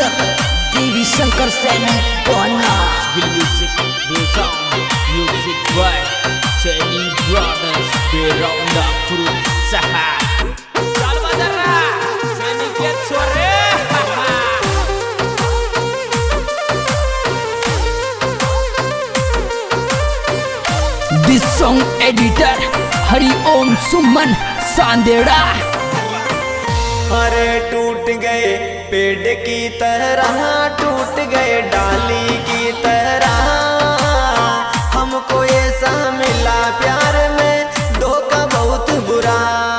संयोजक देवी शंकर सैनी कोहना। Music will sound, music by Seni Brothers Beronda Kurusaha. Sal Badara, Seni Kiat Sore. This song editor हरि ओम सुमन सांदेड़ा। अरे टूट गए पेड़ की तरह, टूट गए डाली की तरह, हमको ऐसा मिला प्यार में धोखा बहुत बुरा,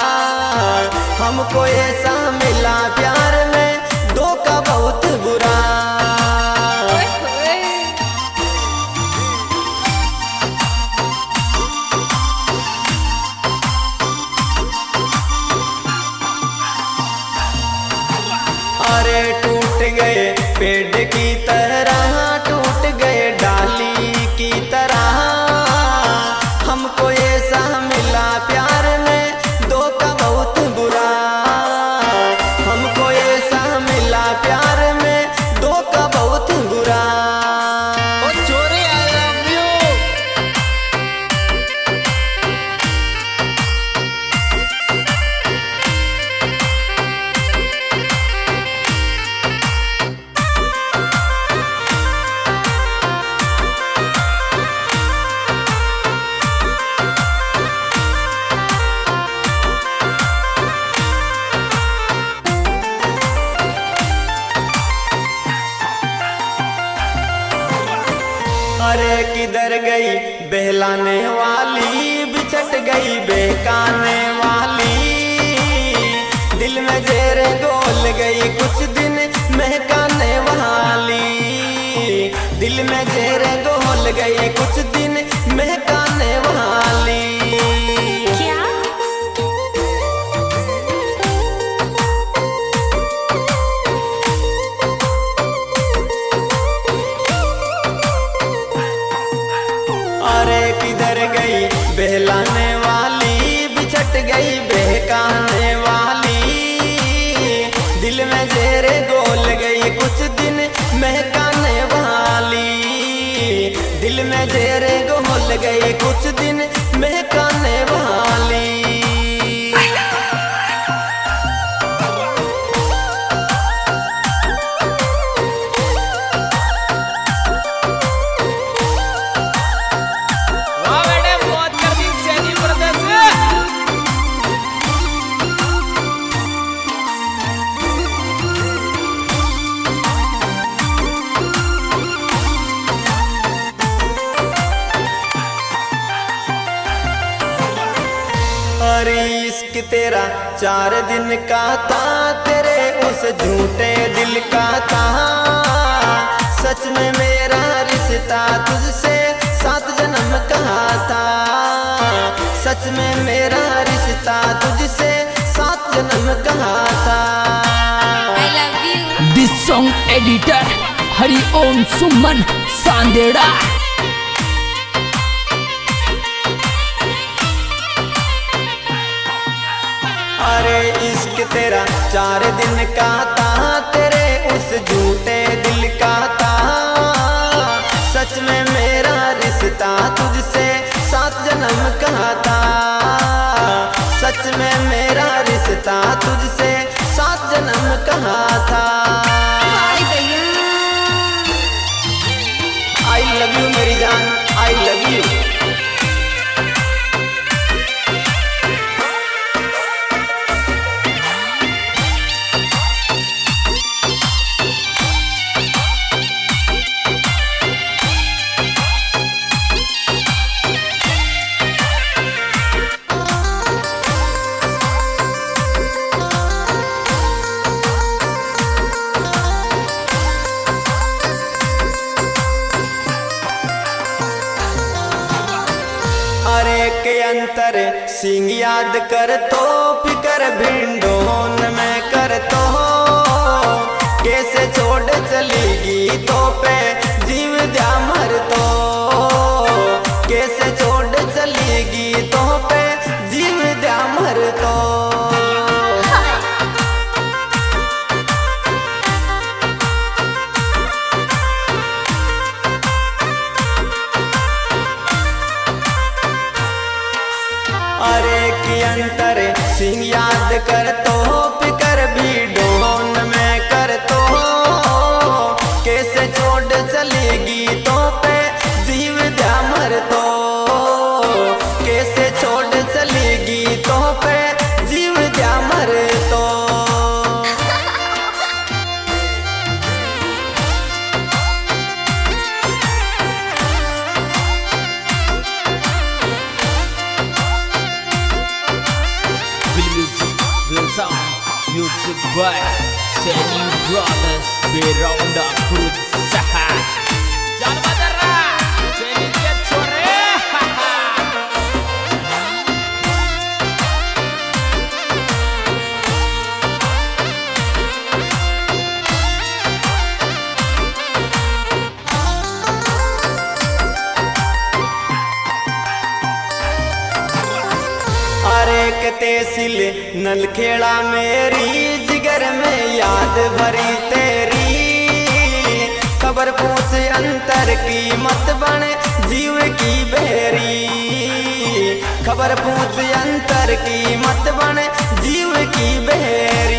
हमको ऐसा मिला प्यार में धोखा बहुत बुरा। अरे टूट गए पेड़ की तरह, टूट गए डाली की तरह, हमको ऐसा मिला प्यार में धोखा बहुत बुरा, हमको ऐसा मिला प्यार में धोखा बहुत बुरा। Oh Chore, I love you. अरे किधर गई बहलाने वाली, बिछट गई बहकाने वाली, दिल में जेर गोल गई कुछ दिन महकाने वाली, दिल में जेर गोल गई कुछ दिन महकाने वाली। अरे किधर गई बहलाने वाली, बिछट गई बहकाने वाली, दिल में जेरे गोल गई कुछ दिन महकाने वाली, दिल में जेरे गोल गई कुछ दिन महकाने वाली। वाह बेटे, बहुत कर दी सैनी ब्रदर्स। अरे इश्क तेरा 4 दिन का था, तेरे उस झूठे दिल का था, सच में मेरा रिश्ता तुझसे 7 जन्म का था, सच में मेरा रिश्ता तुझसे 7 जन्म का था। This song editor हरि ओम सुमन सांदेड़ा। अरे इश्क तेरा 4 दिन का था, तेरे उस झूठे दिल का था, सच में मेरा रिश्ता तुझसे 7 जन्म का था, सच में मेरा रिश्ता तुझसे 7 जन्म का था। आई लव यू मेरी जान, आई लव यू। अरे के अंतर सिंह याद कर तो, फिकर भिंडोन में कर तो, कैसे छोड़ चलेगी तो पे जीव द्या मर तो, कैसे छोड़ चलेगी तो पे जीव द्या मर तो। Music by Seni Brothers Beronda Cruz Saha. Jangan badara, Seni dia core. अरे कते सिल नलखेड़ा मेरी जिगर में याद भरी तेरी खबर पूछ अंतर की मत बने जीव की बेरी खबर पूछ अंतर की मत बने जीव की बेरी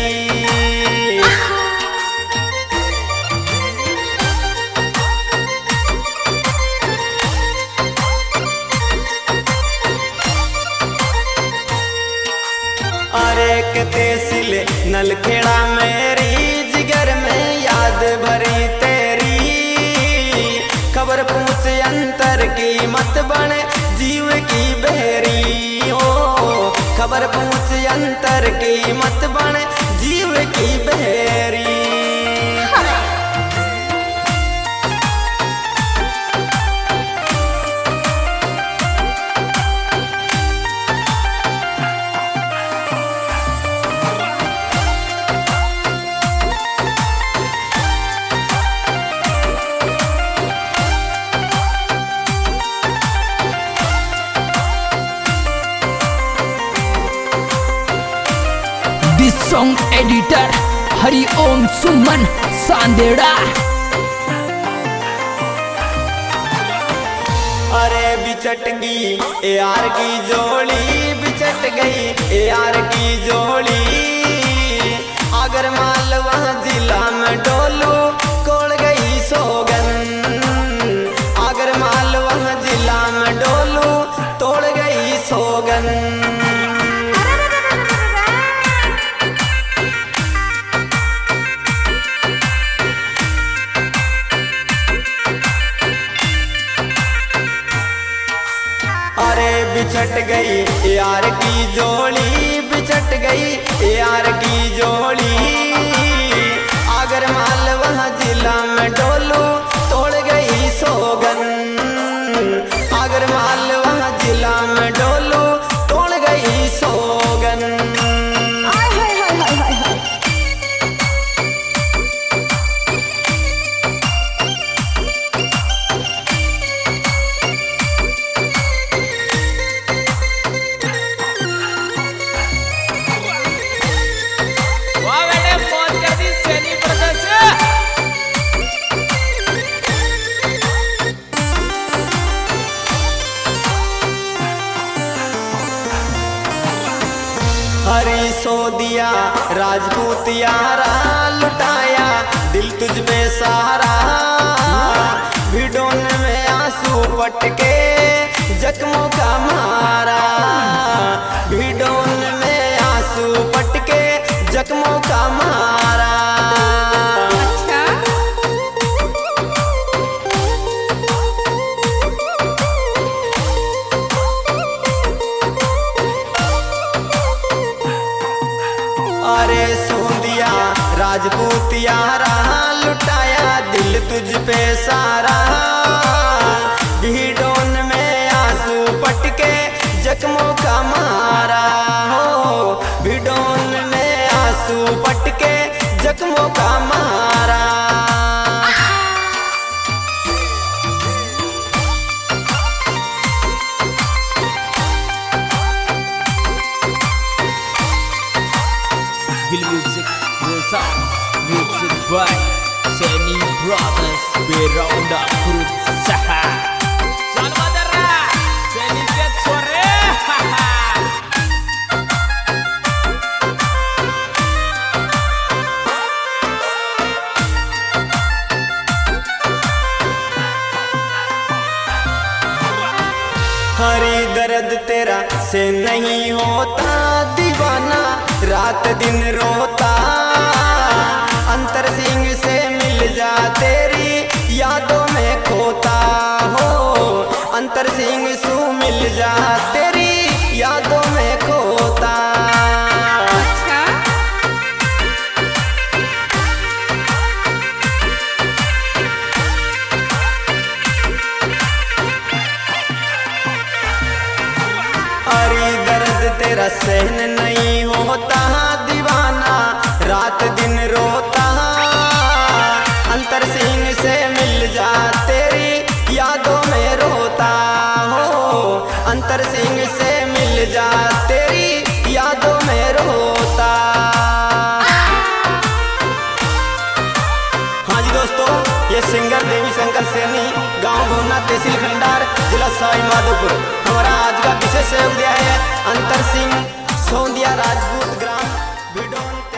अरे कते सिले नलखेड़ा मेरी जिगर में याद भरी तेरी खबर पूछ अंतर की मत बने जीव की बेरी ओ खबर पूछ अंतर की मत बने जीव की बेरी This song editor Hari Om Suman Sandera. अरे बिछट गई यार की जोड़ी बिछट गई यार की जोड़ी अगर मालवा जिला में डोलू कोड़ गई सोगन अगर मालवा जिला में डोलू तोड़ गई सोगन अरे बिछट गई यार की जोड़ी बिछट गई यार की जोड़ी अगर मालवा जिला में डोलू तोड़ गई सोगन अगर मालवा जिला में डोलू तोड़ गई सोगन Wah, beda mauj कर दी Seni Brothers. हरी सो दिया राजपूत यारा लुटाया दिल तुझ पे सारा भिडोन में आंसू पटके जख्मों का मारा भिडोन में आंसू पटके जख्मों का मारा अरे सोंदिया राजपूत यारा लुटाया दिल तुझ पे सारा भिडोन में आंसू पटके जख्मों का मारा हो भिडोन में आंसू पटके जख्मों का मारा Bill Music will sound. Music by Seni Brothers Beronda Cruz Saha. Jangan badara, Seni dia core. हरी दर्द तेरा से नहीं होता दीवाना रात दिन रोता अंतर सिंह से मिल जा तेरी यादों में खोता हो अंतर सिंह से मिल जा तेरी यादों में खोता अंतर सिंह से मिल जा, तेरी यादों में रोता। हाँ जी दोस्तों, ये सिंगर देवी शंकर सैनी, गांव भोना, तहसील खंडार, जिला सवाई माधोपुर। हमारा आज का विशेष सहयोग दिया है अंतर सिंह, सोंदिया, राजपूत ग्राम, बिडोन।